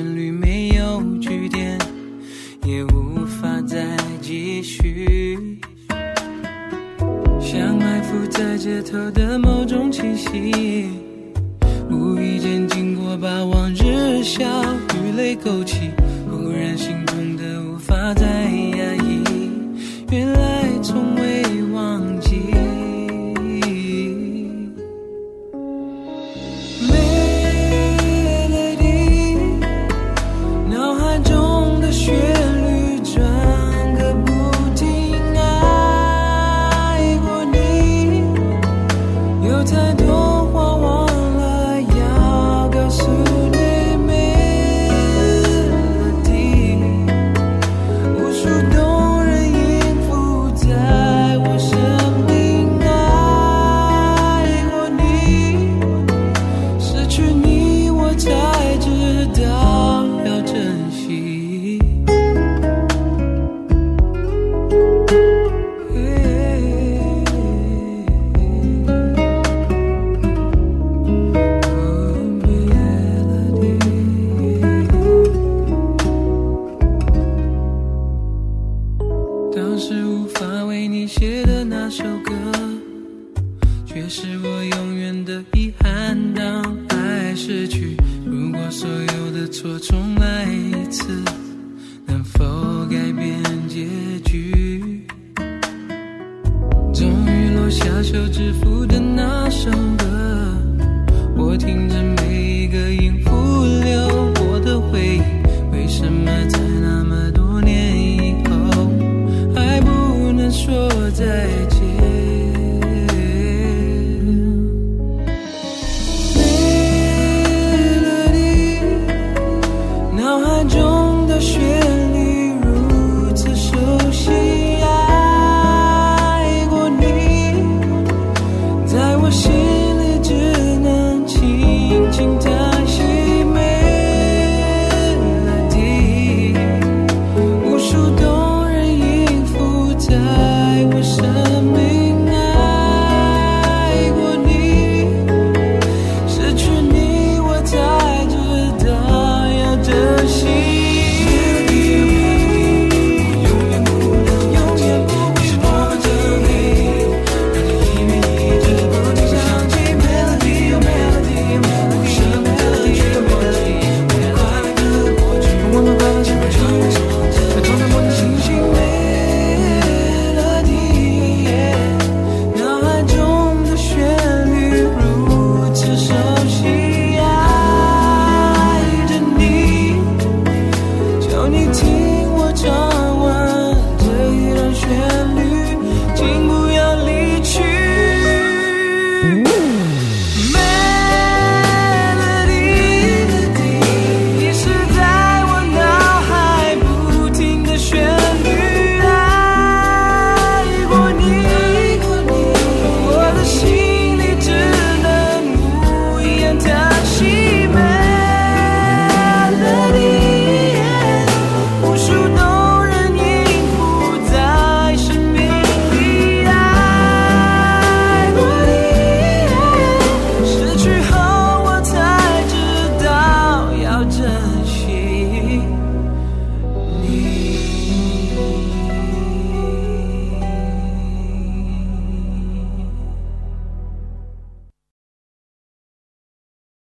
旋律没有句点，也无法再继续。像埋伏在街头的某种气息，无意间经过，把往日笑与泪勾起，忽然心痛的无法再压抑，原来从未忘记。当时无法为你写的那首歌，却是我永远的遗憾。当爱逝去，如果所有的错重来一次，能否改变结局？终于落下手指腹的